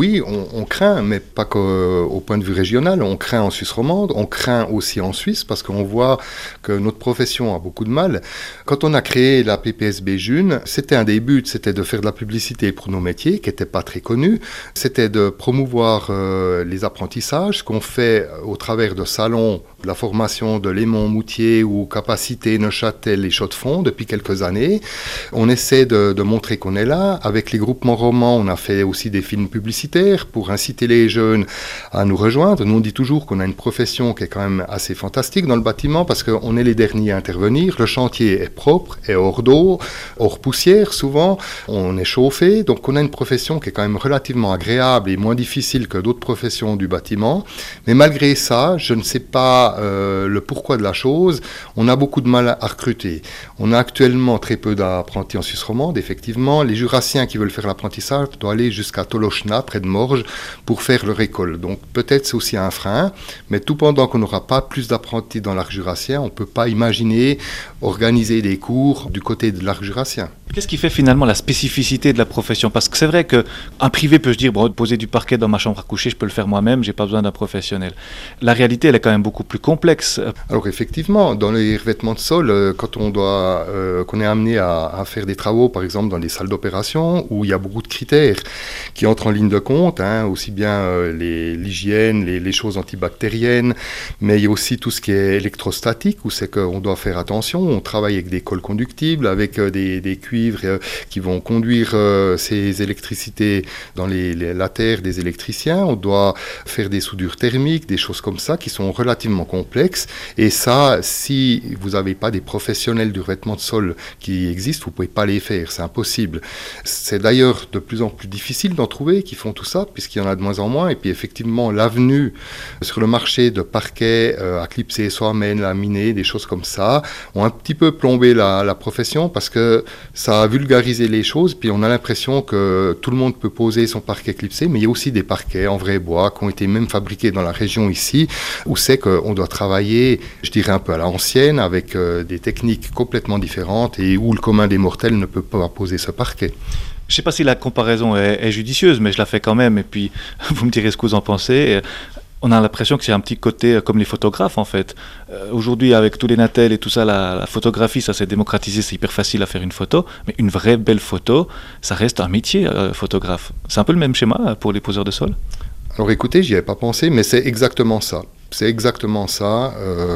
oui, on craint, mais pas qu'au point de vue régional, on craint en Suisse romande, on craint aussi en Suisse, parce qu'on voit que notre profession a beaucoup de mal. Quand on a créé la PPSB June, c'était un des buts, c'était de faire de la publicité pour nos métiers, qui n'étaient pas très connus, c'était de promouvoir les apprentissages, ce qu'on fait au travers de salons, de la formation de Lémont, Moutier ou Capacité, Neuchâtel et Chaux-de-Fonds depuis quelques années. On essaie de montrer qu'on est là. Avec les groupements romans, on a fait aussi des films publicitaires pour inciter les jeunes à nous rejoindre. Nous, on dit toujours qu'on a une profession qui est quand même assez fantastique dans le bâtiment parce qu'on est les derniers à intervenir. Le chantier est propre, est hors d'eau, hors poussière souvent. On est chauffé, donc on a une profession qui est quand même relativement agréable et moins difficile que d'autres professions du bâtiment. Mais malgré ça, je ne sais pas le pourquoi de la chose. On a beaucoup de mal à recruter. On a actuellement très peu d'apprentis en Suisse romande, effectivement. Les Jurassiens qui veulent faire l'apprentissage doivent aller jusqu'à Tolochna, près de Morges, pour faire leur école. Donc peut-être c'est aussi un frein, mais tout pendant qu'on n'aura pas plus d'apprentis dans l'arc jurassien, on ne peut pas imaginer organiser des cours du côté de l'arc jurassien. Qu'est-ce qui fait finalement la spécificité de la profession? Parce que c'est vrai qu'un privé peut se dire, bon, poser du parquet dans ma chambre à coucher, je peux le faire moi-même, j'ai pas besoin d'un professionnel. La réalité, elle est quand même beaucoup plus complexe. Alors effectivement, dans les revêtements de sol, quand qu'on est amené à faire des travaux, par exemple dans les salles d'opération, où il y a beaucoup de critères qui entrent en ligne de compte, aussi bien l'hygiène, les choses antibactériennes, mais il y a aussi tout ce qui est électrostatique, où c'est qu'on doit faire attention. On travaille avec des cols conductibles, avec des cuivres qui vont conduire ces électricités dans la terre des électriciens. On doit faire des soudures thermiques, des choses comme ça qui sont relativement complexes. Et ça, si vous n'avez pas des professionnels du revêtement de sol qui existent, vous ne pouvez pas les faire, c'est impossible. C'est d'ailleurs de plus en plus difficile d'en trouver qui font tout ça, puisqu'il y en a de moins en moins. Et puis effectivement, l'avenue sur le marché de parquet à clipser, soamen, laminé, des choses comme ça, ont un petit peu plombé la profession parce que ça a vulgarisé les choses. Puis on a l'impression que tout le monde peut poser son parquet clipsé, mais il y a aussi des parquets en vrai bois qui ont été même fabriqués dans la région ici, où c'est qu'on doit travailler, je dirais un peu à l'ancienne, avec des techniques complètement différentes et où le commun des mortels ne peut pas poser ce parquet. Je ne sais pas si la comparaison est judicieuse, mais je la fais quand même, et puis vous me direz ce que vous en pensez. On a l'impression que c'est un petit côté comme les photographes en fait. Aujourd'hui avec tous les natels et tout ça, la photographie ça s'est démocratisé, c'est hyper facile à faire une photo, mais une vraie belle photo, ça reste un métier photographe. C'est un peu le même schéma pour les poseurs de sol? Alors écoutez, j'y avais pas pensé, mais c'est exactement ça. C'est exactement ça.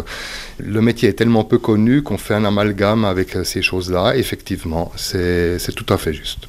Le métier est tellement peu connu qu'on fait un amalgame avec ces choses-là. Effectivement, c'est tout à fait juste.